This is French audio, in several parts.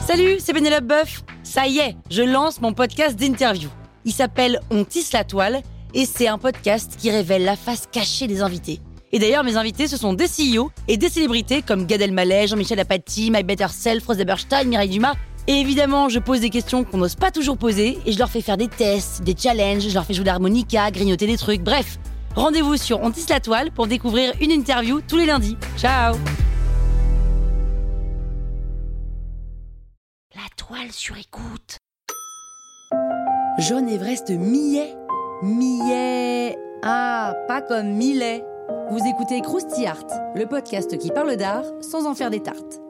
Salut, c'est Pénélope Boeuf. Ça y est, je lance mon podcast d'interview. Il s'appelle On tisse la toile et c'est un podcast qui révèle la face cachée des invités. Et d'ailleurs, mes invités, ce sont des CEO et des célébrités comme Gad Elmaleh, Jean-Michel Apathy, My Better Self, Rose Eberstein, Mireille Dumas. Et évidemment, je pose des questions qu'on n'ose pas toujours poser et je leur fais faire des tests, des challenges, je leur fais jouer de l'harmonica, grignoter des trucs, bref. Rendez-vous sur On tisse la toile pour découvrir une interview tous les lundis. Ciao! La toile sur écoute. John Everest Millet. Ah, pas comme Millet. Vous écoutez Krusty Art, le podcast qui parle d'art sans en faire des tartes.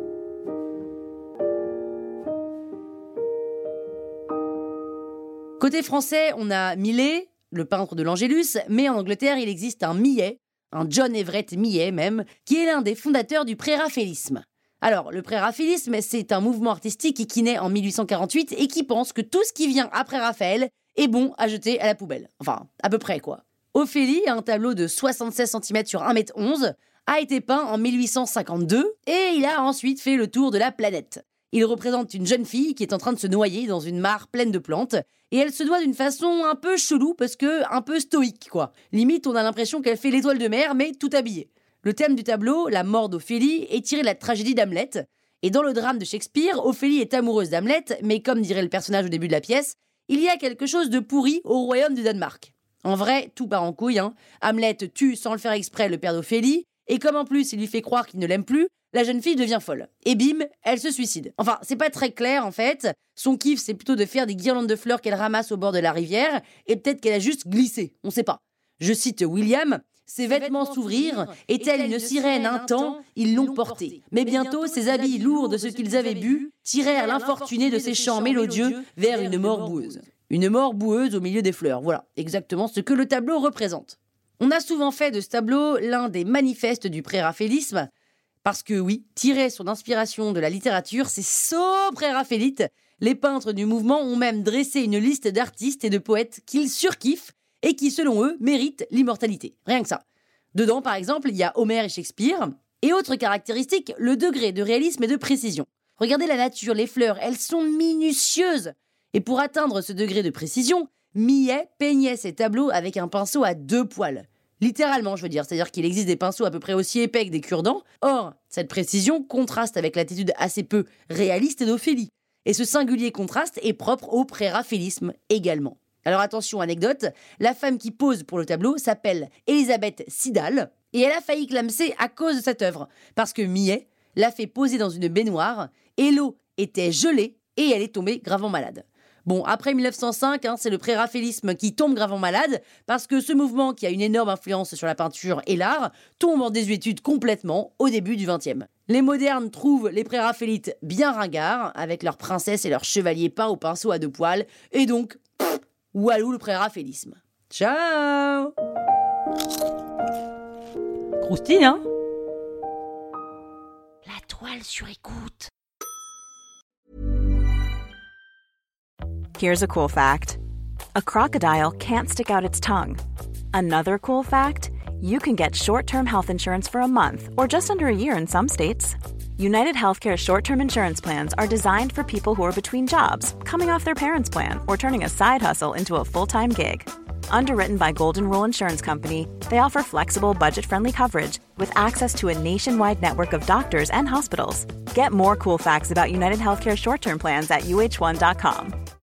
Côté français, on a Millet, le peintre de l'Angélus, mais en Angleterre, il existe un Millet, un John Everett Millet même, qui est l'un des fondateurs du préraphaélisme. Alors, le préraphaélisme, c'est un mouvement artistique qui naît en 1848 et qui pense que tout ce qui vient après Raphaël est bon à jeter à la poubelle. Enfin, à peu près, quoi. Ophélie, un tableau de 76 cm sur 1,11 m, a été peint en 1852 et il a ensuite fait le tour de la planète. Il représente une jeune fille qui est en train de se noyer dans une mare pleine de plantes et elle se noie d'une façon un peu chelou parce que un peu stoïque, quoi. Limite, on a l'impression qu'elle fait l'étoile de mer, mais tout habillée. Le thème du tableau, la mort d'Ophélie, est tiré de la tragédie d'Hamlet. Et dans le drame de Shakespeare, Ophélie est amoureuse d'Hamlet, mais comme dirait le personnage au début de la pièce, il y a quelque chose de pourri au royaume du Danemark. En vrai, tout part en couille, hein. Hamlet tue sans le faire exprès le père d'Ophélie, et comme en plus il lui fait croire qu'il ne l'aime plus, la jeune fille devient folle. Et bim, elle se suicide. Enfin, c'est pas très clair en fait. Son kiff, c'est plutôt de faire des guirlandes de fleurs qu'elle ramasse au bord de la rivière, et peut-être qu'elle a juste glissé, on sait pas. Je cite William... Ses vêtements s'ouvrirent, et telle une sirène un temps, ils l'ont portée. Mais bientôt, ses habits lourds de ce qu'ils avaient bu tirèrent l'infortuné de ses chants mélodieux vers une mort boueuse. Une mort boueuse au milieu des fleurs, voilà, exactement ce que le tableau représente. On a souvent fait de ce tableau l'un des manifestes du préraphaélisme, parce que oui, tirer son inspiration de la littérature, c'est so préraphaélite. Les peintres du mouvement ont même dressé une liste d'artistes et de poètes qu'ils surkiffent, et qui, selon eux, méritent l'immortalité. Rien que ça. Dedans, par exemple, il y a Homère et Shakespeare. Et autre caractéristique, le degré de réalisme et de précision. Regardez la nature, les fleurs, elles sont minutieuses. Et pour atteindre ce degré de précision, Millet peignait ses tableaux avec un pinceau à 2 poils. Littéralement, je veux dire. C'est-à-dire qu'il existe des pinceaux à peu près aussi épais que des cure-dents. Or, cette précision contraste avec l'attitude assez peu réaliste d'Ophélie. Et ce singulier contraste est propre au préraphaélisme également. Alors attention, anecdote, la femme qui pose pour le tableau s'appelle Elisabeth Siddal et elle a failli clamser à cause de cette œuvre, parce que Millet l'a fait poser dans une baignoire et l'eau était gelée et elle est tombée gravement malade. Bon, après 1905, c'est le préraphaélisme qui tombe gravement malade parce que ce mouvement qui a une énorme influence sur la peinture et l'art tombe en désuétude complètement au début du XXe. Les modernes trouvent les préraphaélites bien ringards avec leurs princesses et leurs chevaliers peints au pinceau à 2 poils et donc... Walou le préraphaélisme. Ciao. Croustille, hein? La toile sur écoute. Here's a cool fact. A crocodile can't stick out its tongue. Another cool fact, you can get short-term health insurance for a month or just under a year in some states. United Healthcare short-term insurance plans are designed for people who are between jobs, coming off their parents' plan, or turning a side hustle into a full-time gig. Underwritten by Golden Rule Insurance Company, they offer flexible, budget-friendly coverage with access to a nationwide network of doctors and hospitals. Get more cool facts about United Healthcare short-term plans at uh1.com.